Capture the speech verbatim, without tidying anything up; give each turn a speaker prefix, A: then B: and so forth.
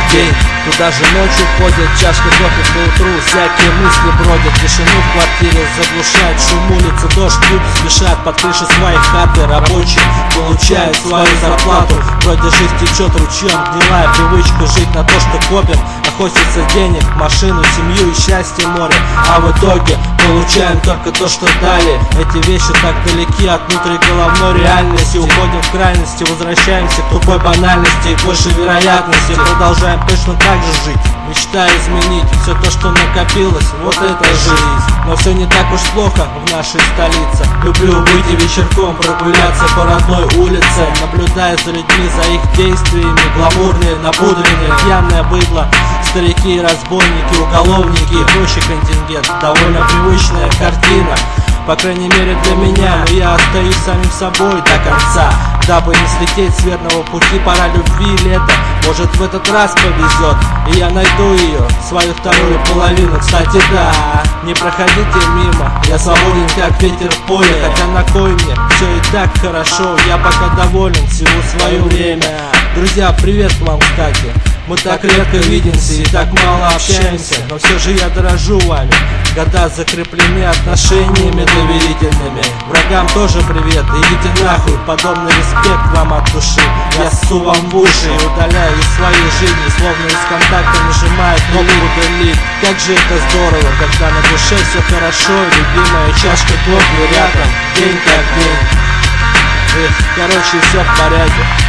A: день. Туда же ночью ходят, чашка кофе по утру, всякие мысли бродят. Тишину в квартире заглушает шум улицы, дождь, люди спешат под крыши своих хаты. Рабочие получают свою зарплату, вроде жизнь течет ручьем. Гнилая привычка жить на то, что копим. Охотится денег, машину, семью и счастье море. А в итоге получаем только то, что дали. Эти вещи так далеки от внутриголовной реальности. Уходим в крайности, возвращаемся к тупой банальности и больше вероятности. Продолжаем точно так же жить, мечтая изменить все то, что накопилось. Вот это жизнь. Но все не так уж плохо в нашей столице. Люблю выйти вечерком, прогуляться по родной улице, наблюдая за людьми, за их действиями. Гламурные, напудренные, пьяное быдло, старики, разбойники, уголовники и прочий контингент. Довольно привычная картина, по крайней мере для меня. Но я остаюсь самим собой до конца, дабы не слететь с верного пути. Пора любви, лето, может в этот раз повезет, и я найду ее, свою вторую половину. Кстати, да, не проходите мимо, я свободен как ветер в поле. Хотя на кой мне, все и так хорошо, я пока доволен, всего свое время. Друзья, привет к вам, кстати. Мы так редко видимся и так мало общаемся, но все же я дорожу вами. Года закреплены отношениями доверительными. Врагам тоже привет, идите нахуй, подобный респект вам от души. Я ссу вам в уши и удаляю из своей жизни, словно из контакта нажимает кнопку удалить. Как же это здорово, когда на душе все хорошо, и любимая чашка кофе рядом, день как день. Эх, короче, все в порядке.